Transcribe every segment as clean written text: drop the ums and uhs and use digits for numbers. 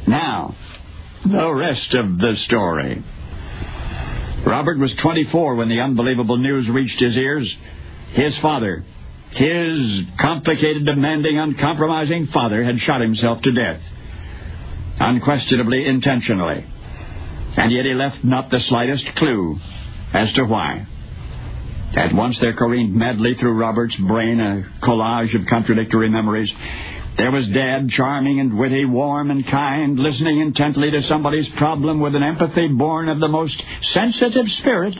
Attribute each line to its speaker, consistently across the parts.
Speaker 1: Now, the rest of the story. Robert was 24 when the unbelievable news reached his ears. His father, his complicated, demanding, uncompromising father, had shot himself to death. Unquestionably, intentionally. And yet he left not the slightest clue as to why. At once there careened madly through Robert's brain a collage of contradictory memories. There was Dad, charming and witty, warm and kind, listening intently to somebody's problem with an empathy born of the most sensitive spirit.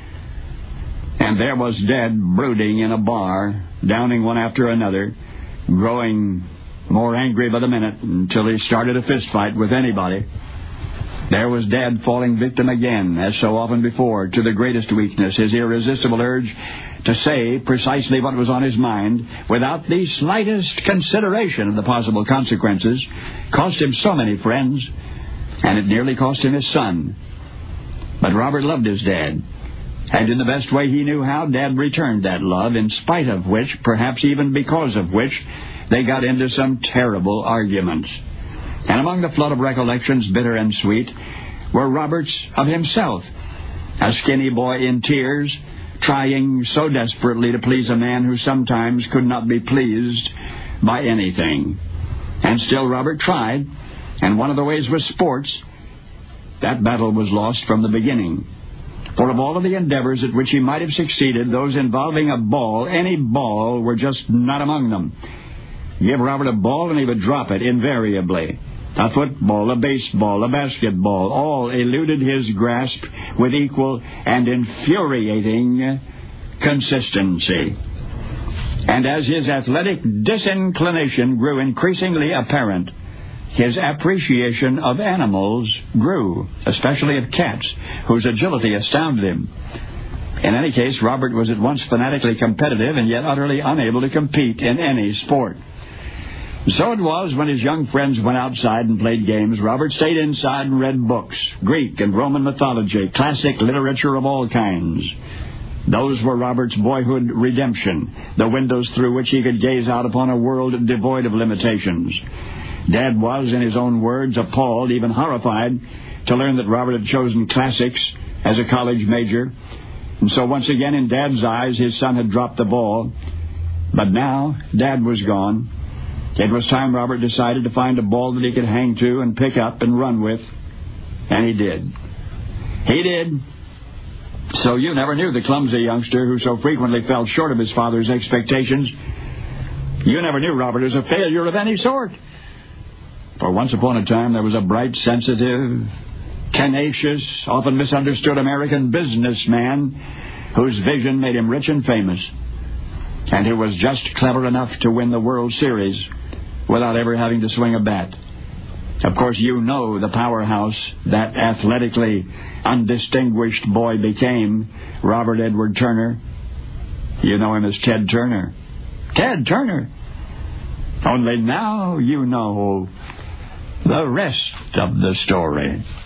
Speaker 1: And there was Dad brooding in a bar, downing one after another, growing more angry by the minute until he started a fist fight with anybody. There was Dad falling victim again, as so often before, to the greatest weakness, his irresistible urge to say precisely what was on his mind, without the slightest consideration of the possible consequences, cost him so many friends, and it nearly cost him his son. But Robert loved his dad, and in the best way he knew how, Dad returned that love, in spite of which, perhaps even because of which, they got into some terrible arguments. And among the flood of recollections, bitter and sweet, were Robert's of himself, a skinny boy in tears, trying so desperately to please a man who sometimes could not be pleased by anything. And still Robert tried, and one of the ways was sports. That battle was lost from the beginning. For of all of the endeavors at which he might have succeeded, those involving a ball, any ball, were just not among them. Give Robert a ball and he would drop it invariably. A football, a baseball, a basketball, all eluded his grasp with equal and infuriating consistency. And as his athletic disinclination grew increasingly apparent, his appreciation of animals grew, especially of cats, whose agility astounded him. In any case, Robert was at once fanatically competitive and yet utterly unable to compete in any sport. So it was when his young friends went outside and played games, Robert stayed inside and read books, Greek and Roman mythology, classic literature of all kinds. Those were Robert's boyhood redemption, the windows through which he could gaze out upon a world devoid of limitations. Dad was, in his own words, appalled, even horrified, to learn that Robert had chosen classics as a college major. And so once again, in Dad's eyes, his son had dropped the ball. But now, Dad was gone. It was time Robert decided to find a ball that he could hang to and pick up and run with. And he did. He did. So you never knew the clumsy youngster who so frequently fell short of his father's expectations. You never knew Robert as a failure of any sort. For once upon a time there was a bright, sensitive, tenacious, often misunderstood American businessman whose vision made him rich and famous, and who was just clever enough to win the World Series without ever having to swing a bat. Of course, you know the powerhouse that athletically undistinguished boy became, Robert Edward Turner. You know him as Ted Turner. Ted Turner! Only now you know the rest of the story.